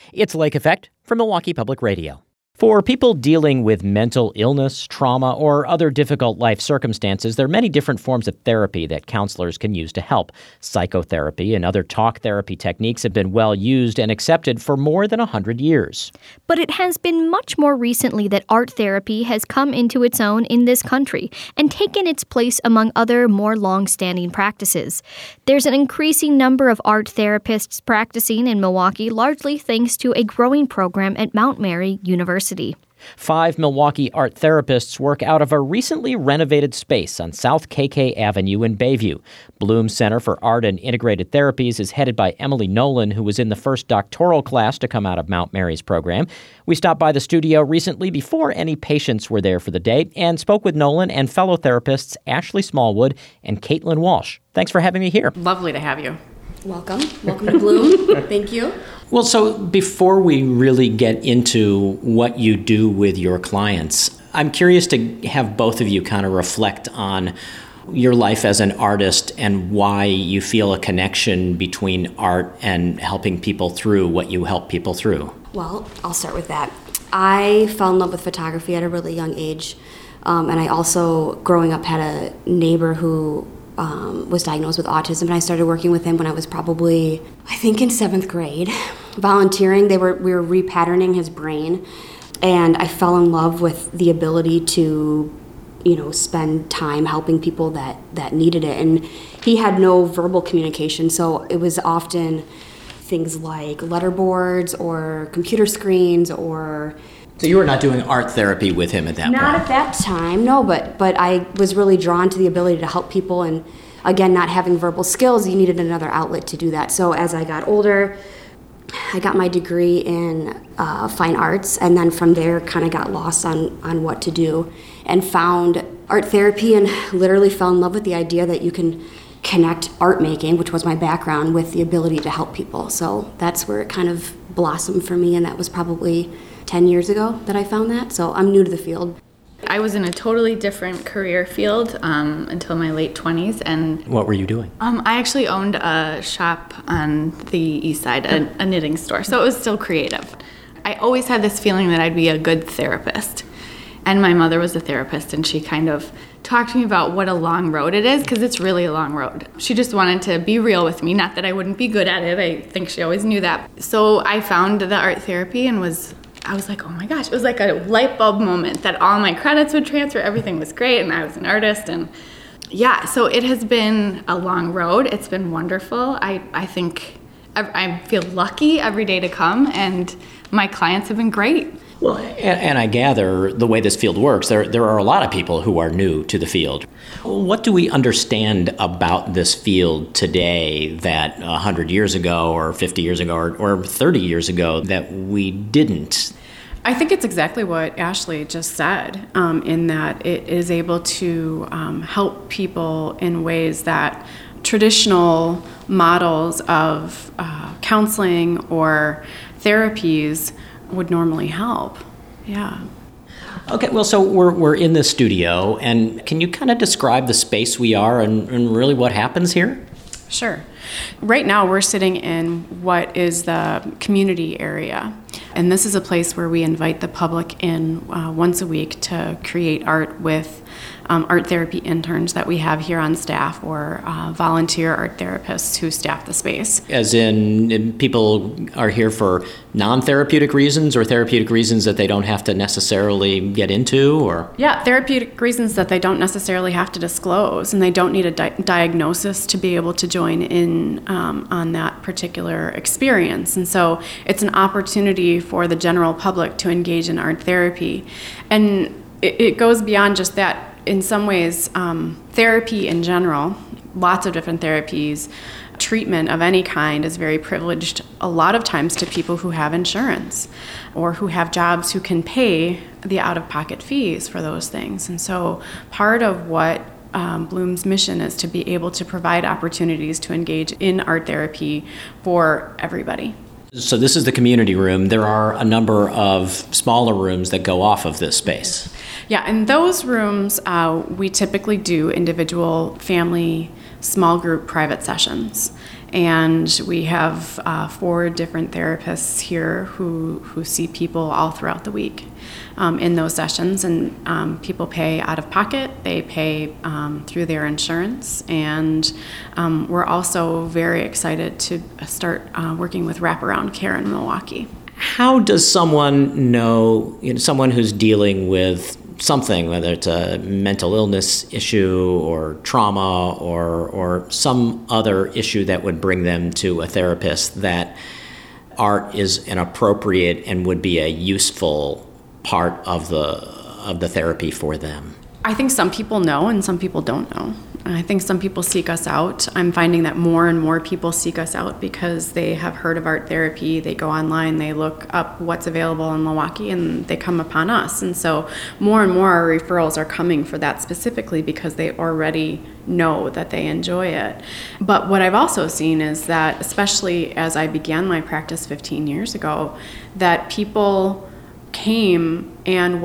It's Lake Effect from Milwaukee Public Radio. For people dealing with mental illness, trauma, or other difficult life circumstances, there are many different forms of therapy that counselors can use to help. Psychotherapy and other talk therapy techniques have been well used and accepted for more than 100 years. But it has been much more recently that art therapy has come into its own in this country and taken its place among other more long-standing practices. There's an increasing number of art therapists practicing in Milwaukee, largely thanks to a growing program at Mount Mary University. 5 Milwaukee art therapists work out of a recently renovated space on South KK Avenue in Bayview. Bloom Center for Art and Integrated Therapies is headed by Emily Nolan, who was in the first doctoral class to come out of Mount Mary's program. We stopped by the studio recently before any patients were there for the day and spoke with Nolan and fellow therapists Ashley Smallwood and Caitlin Walsh. Thanks for having me here. Lovely to have you. Welcome. Welcome to Bloom. Thank you. Well, so before we really get into what you do with your clients, I'm curious to have both of you kind of reflect on your life as an artist and why you feel a connection between art and helping people through what you help people through. Well, I'll start with that. I fell in love with photography at a really young age. And I also, growing up, had a neighbor who was diagnosed with autism, and I started working with him when I was probably, I think, in 7th grade. Volunteering, we were repatterning his brain, and I fell in love with the ability to, spend time helping people that needed it. And he had no verbal communication, so it was often things like letterboards or computer screens or... So you were not doing art therapy with him at that point? Not at that time, no, but I was really drawn to the ability to help people, and again, not having verbal skills, you needed another outlet to do that. So as I got older, I got my degree in fine arts, and then from there kind of got lost on what to do and found art therapy and literally fell in love with the idea that you can connect art making, which was my background, with the ability to help people. So that's where it kind of blossomed for me, and that was probably 10 years ago that I found that, so I'm new to the field. I was in a totally different career field until my late 20s. And what were you doing? I actually owned a shop on the east side, a knitting store, so it was still creative. I always had this feeling that I'd be a good therapist. And my mother was a therapist, and she kind of talked to me about what a long road it is, because it's really a long road. She just wanted to be real with me, not that I wouldn't be good at it. I think she always knew that. So I found the art therapy and I was like, oh my gosh, it was like a light bulb moment that all my credits would transfer, everything was great, and I was an artist, and yeah, so it has been a long road. It's been wonderful. I think I feel lucky every day to come, and my clients have been great. Well, and I gather the way this field works, there are a lot of people who are new to the field. What do we understand about this field today that 100 years ago or 50 years ago or 30 years ago that we didn't? I think it's exactly what Ashley just said, in that it is able to help people in ways that traditional models of counseling or therapies would normally help. Yeah. Okay, well, so we're in the studio, and can you kind of describe the space we are and really what happens here? Sure. Right now we're sitting in what is the community area, and this is a place where we invite the public in once a week to create art with art therapy interns that we have here on staff, or volunteer art therapists who staff the space. As in people are here for non-therapeutic reasons or therapeutic reasons that they don't have to necessarily get into, or? Yeah, therapeutic reasons that they don't necessarily have to disclose, and they don't need a diagnosis to be able to join in on that particular experience. And so it's an opportunity for the general public to engage in art therapy. And it goes beyond just that. In some ways, therapy in general, lots of different therapies, treatment of any kind is very privileged a lot of times to people who have insurance or who have jobs who can pay the out-of-pocket fees for those things. And so part of what Bloom's mission is to be able to provide opportunities to engage in art therapy for everybody. So this is the community room. There are a number of smaller rooms that go off of this space. Yeah, in those rooms, we typically do individual, family, small group private sessions. And we have 4 different therapists here who see people all throughout the week in those sessions. And people pay out of pocket, they pay through their insurance. And we're also very excited to start working with wraparound care in Milwaukee. How does someone know, someone who's dealing with something, whether it's a mental illness issue or trauma or some other issue that would bring them to a therapist, that art is an appropriate and would be a useful part of the therapy for them? I think some people know and some people don't know. I think some people seek us out. I'm finding that more and more people seek us out because they have heard of art therapy. They go online, they look up what's available in Milwaukee, and they come upon us. And so more and more our referrals are coming for that specifically because they already know that they enjoy it. But what I've also seen is that, especially as I began my practice 15 years ago, that people came, and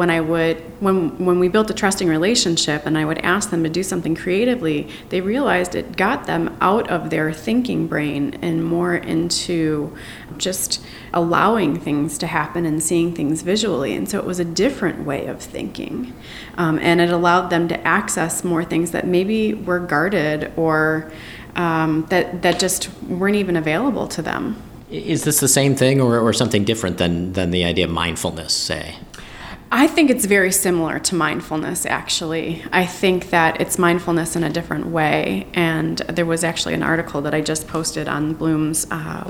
when we built a trusting relationship and I would ask them to do something creatively, they realized it got them out of their thinking brain and more into just allowing things to happen and seeing things visually. And so it was a different way of thinking, and it allowed them to access more things that maybe were guarded or that just weren't even available to them. Is this the same thing or something different than the idea of mindfulness, say? I think it's very similar to mindfulness, actually. I think that it's mindfulness in a different way. And there was actually an article that I just posted on Bloom's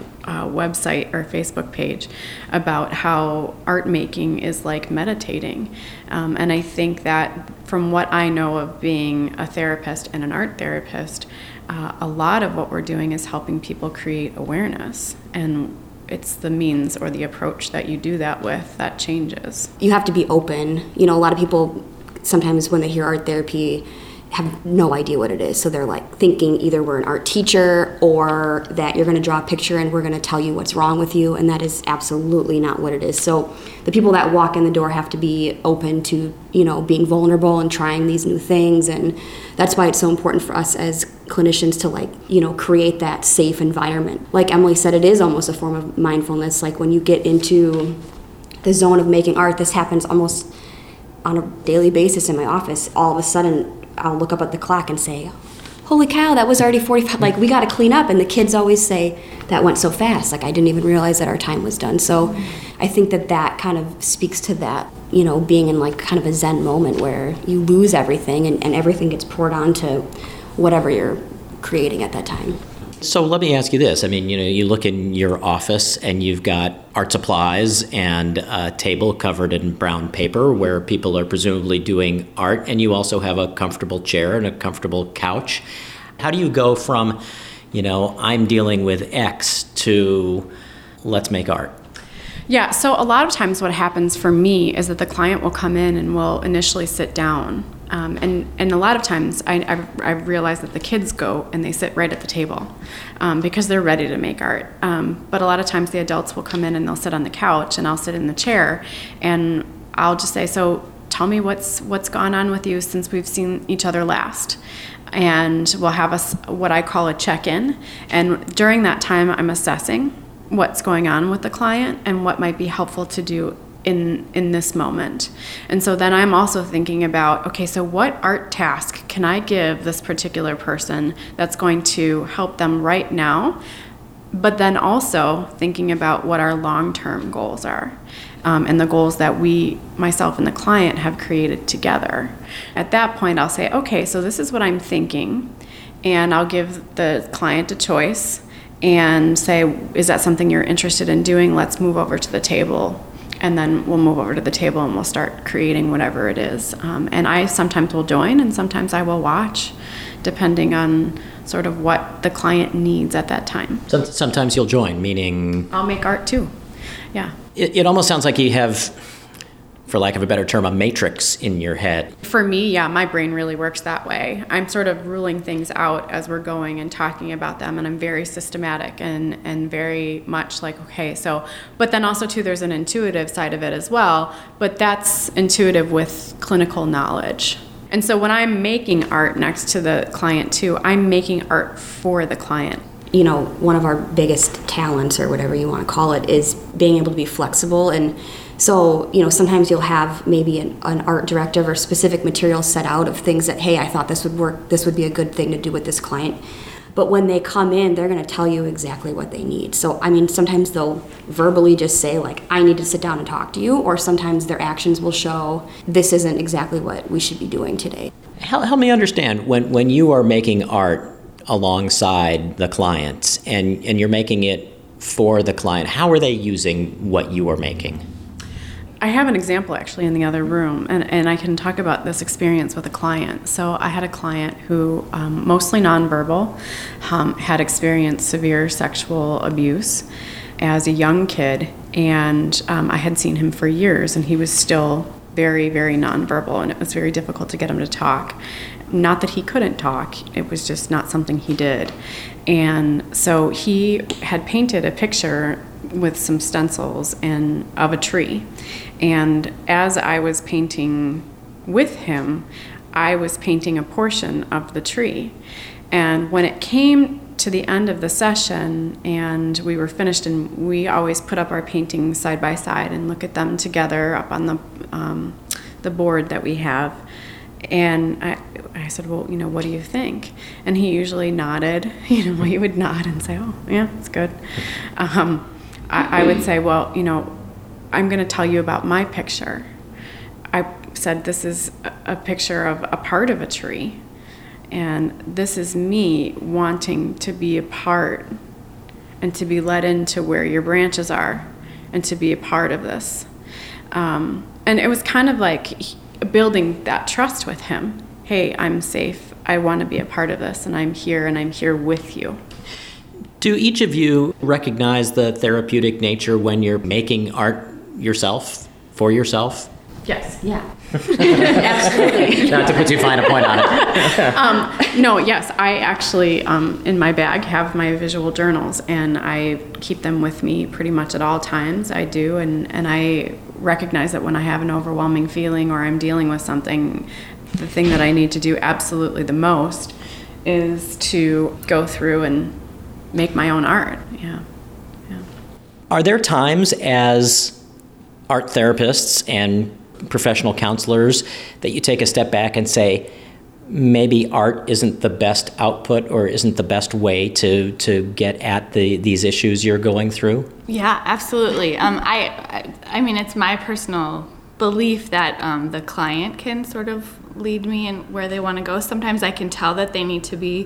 website or Facebook page about how art making is like meditating. And I think that from what I know of being a therapist and an art therapist, a lot of what we're doing is helping people create awareness, and it's the means or the approach that you do that with that changes. You have to be open. A lot of people sometimes when they hear art therapy have no idea what it is. So they're like thinking either we're an art teacher or that you're going to draw a picture and we're going to tell you what's wrong with you, and that is absolutely not what it is. So the people that walk in the door have to be open to, being vulnerable and trying these new things, and that's why it's so important for us as clinicians to create that safe environment. Like Emily said, it is almost a form of mindfulness. Like when you get into the zone of making art, this happens almost on a daily basis in my office. All of a sudden, I'll look up at the clock and say, holy cow, that was already 45, like we got to clean up. And the kids always say, that went so fast. Like I didn't even realize that our time was done. So I think that kind of speaks to that, being in like kind of a Zen moment where you lose everything and everything gets poured onto whatever you're creating at that time. So let me ask you this. I mean, you look in your office and you've got art supplies and a table covered in brown paper where people are presumably doing art, and you also have a comfortable chair and a comfortable couch. How do you go from, I'm dealing with X to let's make art? Yeah, so a lot of times what happens for me is that the client will come in and will initially sit down. And a lot of times I've realized that the kids go and they sit right at the table because they're ready to make art. But a lot of times the adults will come in and they'll sit on the couch and I'll sit in the chair and I'll just say, so tell me what's gone on with you since we've seen each other last. And we'll have what I call a check-in. And during that time, I'm assessing what's going on with the client and what might be helpful to do in this moment. And so then I'm also thinking about, okay, so what art task can I give this particular person that's going to help them right now, but then also thinking about what our long-term goals are, and the goals that we, myself and the client, have created together. At that point, I'll say, okay, so this is what I'm thinking, and I'll give the client a choice and say, is that something you're interested in doing? Let's move over to the table. And then we'll move over to the table and we'll start creating whatever it is. And I sometimes will join and sometimes I will watch, depending on sort of what the client needs at that time. Sometimes you'll join, meaning? I'll make art too, yeah. It almost sounds like you have, for lack of a better term, a matrix in your head. For me, yeah, my brain really works that way. I'm sort of ruling things out as we're going and talking about them, and I'm very systematic and very much like, okay, so, but then also too, there's an intuitive side of it as well, but that's intuitive with clinical knowledge. And so when I'm making art next to the client too, I'm making art for the client. one of our biggest talents, or whatever you want to call it, is being able to be flexible. And so, sometimes you'll have maybe an art directive or specific materials set out of things that, hey, I thought this would work, this would be a good thing to do with this client. But when they come in, they're going to tell you exactly what they need. So, sometimes they'll verbally just say, like, I need to sit down and talk to you, or sometimes their actions will show this isn't exactly what we should be doing today. Help me understand, when you are making art alongside the client and you're making it for the client, how are they using what you are making? I have an example actually in the other room, and I can talk about this experience with a client. So I had a client who, mostly nonverbal, had experienced severe sexual abuse as a young kid, and I had seen him for years, and he was still very, very nonverbal, and it was very difficult to get him to talk. Not that he couldn't talk, it was just not something he did. And so he had painted a picture with some stencils of a tree. And as I was painting with him, I was painting a portion of the tree. And when it came to the end of the session and we were finished, and we always put up our paintings side by side and look at them together up on the board that we have. And I said, well, what do you think? And he usually nodded. He would nod and say, oh, yeah, it's good. I would say, well, I'm going to tell you about my picture. I said, this is a picture of a part of a tree. And this is me wanting to be a part and to be led into where your branches are and to be a part of this. And it was kind of like building that trust with him. Hey, I'm safe. I want to be a part of this, and I'm here with you. Do each of you recognize the therapeutic nature when you're making art yourself, for yourself? Yes. Yeah. Absolutely. Not to put too fine a point on it. Yes. I actually, in my bag, have my visual journals, and I keep them with me pretty much at all times. I do, and I recognize that when I have an overwhelming feeling or I'm dealing with something, the thing that I need to do absolutely the most is to go through and make my own art. Yeah. Are there times as art therapists and professional counselors that you take a step back and say, maybe art isn't the best output or isn't the best way to get at these issues you're going through? Yeah, absolutely. I mean, it's my personal belief that the client can sort of lead me in where they want to go. Sometimes I can tell that they need to be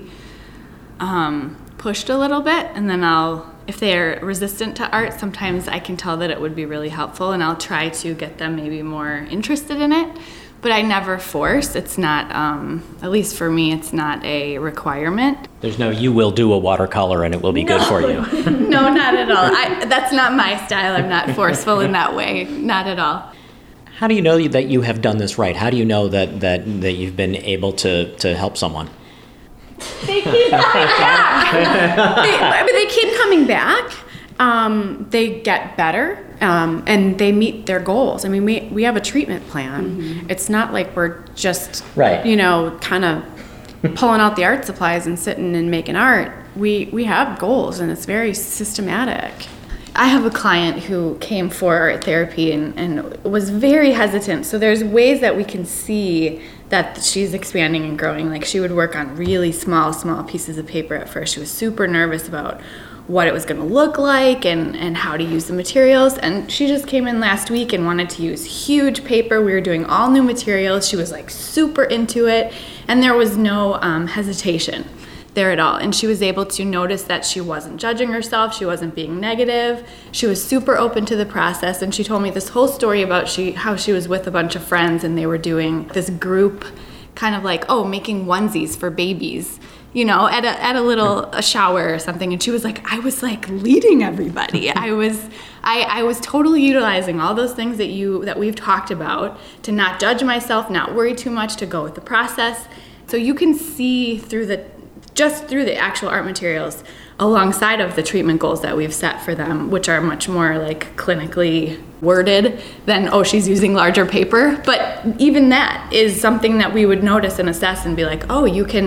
pushed a little bit, and then if they're resistant to art, sometimes I can tell that it would be really helpful, and I'll try to get them maybe more interested in it. But I never force. It's not, at least for me, it's not a requirement. There's no, you will do a watercolor and it will be good for you. No, not at all. That's not my style. I'm not forceful in that way. Not at all. How do you know that you have done this right? How do you know that you've been able to help someone? They keep coming back. They keep coming back. They get better, and they meet their goals. I mean, we have a treatment plan. Mm-hmm. It's not like we're just, right. Kind of pulling out the art supplies and sitting and making art. We have goals, and it's very systematic. I have a client who came for art therapy and was very hesitant. So there's ways that we can see that she's expanding and growing. Like, she would work on really small pieces of paper at first. She was super nervous about what it was going to look like and how to use the materials. And she just came in last week and wanted to use huge paper. We were doing all new materials. She was like super into it, and there was no hesitation there at all. And she was able to notice that she wasn't judging herself. She wasn't being negative. She was super open to the process. And she told me this whole story about how she was with a bunch of friends and they were doing this group kind of like, making onesies for babies, at a little shower or something. And she was like, I was like leading everybody. I was totally utilizing all those things that we've talked about, to not judge myself, not worry too much, to go with the process. So you can see through the actual art materials alongside of the treatment goals that we've set for them, which are much more like clinically worded than, she's using larger paper. But even that is something that we would notice and assess and be like, you can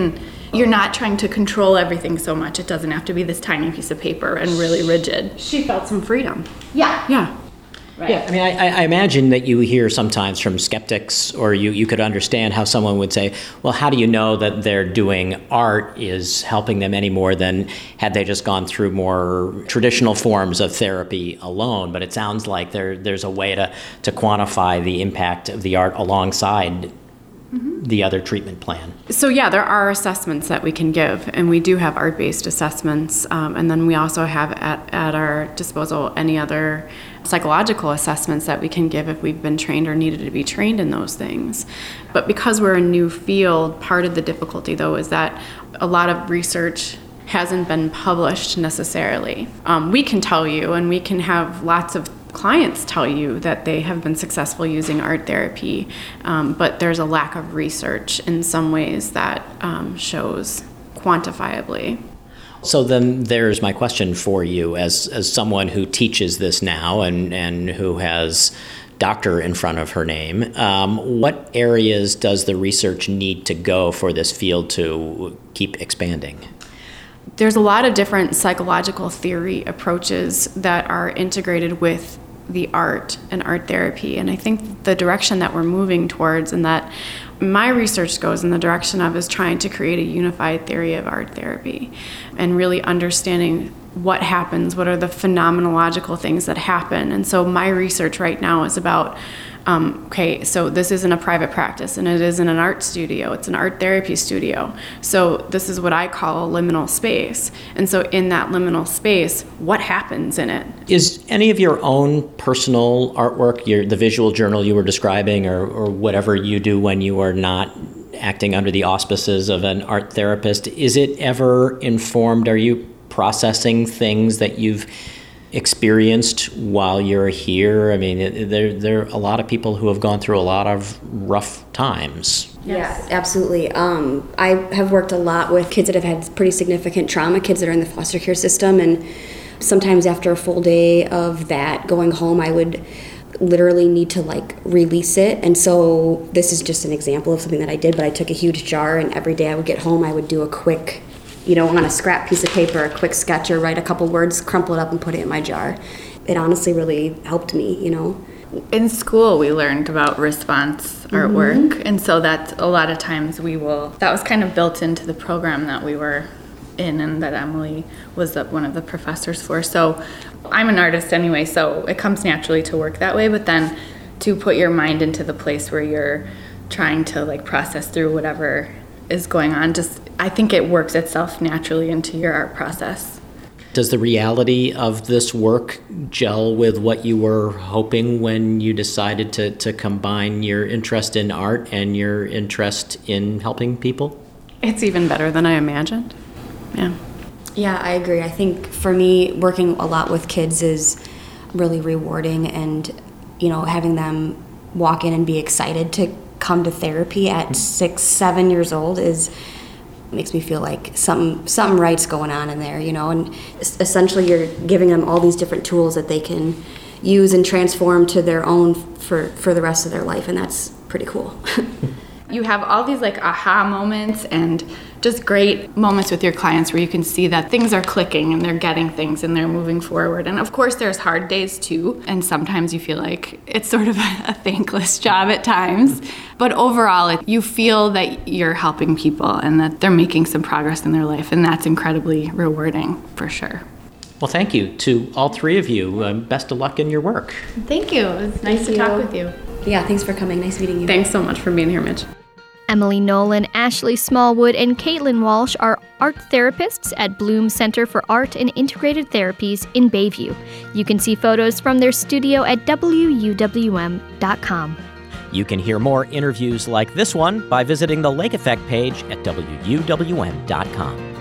you're not trying to control everything so much. It doesn't have to be this tiny piece of paper and really rigid. She felt some freedom. Yeah. Yeah. Right. Yeah, I mean, I imagine that you hear sometimes from skeptics, or you could understand how someone would say, well, how do you know that they're doing art is helping them any more than had they just gone through more traditional forms of therapy alone? But it sounds like there's a way to quantify the impact of the art alongside the other treatment plan. So yeah, there are assessments that we can give, and we do have art-based assessments, and then we also have at our disposal any other psychological assessments that we can give if we've been trained or needed to be trained in those things. But because we're a new field, part of the difficulty though is that a lot of research hasn't been published necessarily. We can tell you, and we can have lots of clients tell you that they have been successful using art therapy, but there's a lack of research in some ways that shows quantifiably. So then there's my question for you as someone who teaches this now and who has doctor in front of her name. What areas does the research need to go for this field to keep expanding? There's a lot of different psychological theory approaches that are integrated with the art and art therapy. And I think the direction that we're moving towards and that my research goes in the direction of is trying to create a unified theory of art therapy and really understanding what happens, what are the phenomenological things that happen. And so my research right now is about okay, so this isn't a private practice and it isn't an art studio, it's an art therapy studio. So this is what I call a liminal space. And so in that liminal space, what happens in it? Is any of your own personal artwork, the visual journal you were describing, or whatever you do when you are not acting under the auspices of an art therapist, is it ever informed? Are you processing things that you've experienced while you're here? I mean, there are a lot of people who have gone through a lot of rough times. Yes. Yeah, absolutely. I have worked a lot with kids that have had pretty significant trauma, kids that are in the foster care system, and sometimes after a full day of that, going home, I would literally need to release it. And so this is just an example of something that I did, but I took a huge jar, and every day I would get home, I would do a quick, on a scrap piece of paper, a quick sketch or write a couple words, crumple it up and put it in my jar. It honestly really helped me, In school, we learned about response artwork, and so that's a lot of times that was kind of built into the program that we were in and that Emily was one of the professors for. So I'm an artist anyway, so it comes naturally to work that way, but then to put your mind into the place where you're trying to process through whatever is going on, I think it works itself naturally into your art process. Does the reality of this work gel with what you were hoping when you decided to combine your interest in art and your interest in helping people? It's even better than I imagined. Yeah. Yeah, I agree. I think for me, working a lot with kids is really rewarding, and having them walk in and be excited to come to therapy at 6, 7 years old makes me feel like something right's going on in there, and essentially you're giving them all these different tools that they can use and transform to their own for the rest of their life, and that's pretty cool. You have all these aha moments and just great moments with your clients where you can see that things are clicking and they're getting things and they're moving forward. And of course there's hard days too, and sometimes you feel like it's sort of a thankless job at times. But overall, you feel that you're helping people and that they're making some progress in their life, and that's incredibly rewarding for sure. Well, thank you to all three of you. Best of luck in your work. Thank you. It was nice to talk with you. Yeah, thanks for coming. Nice meeting you. Thanks so much for being here, Mitch. Emily Nolan, Ashley Smallwood, and Caitlin Walsh are art therapists at Bloom Center for Art and Integrated Therapies in Bayview. You can see photos from their studio at wuwm.com. You can hear more interviews like this one by visiting the Lake Effect page at wuwm.com.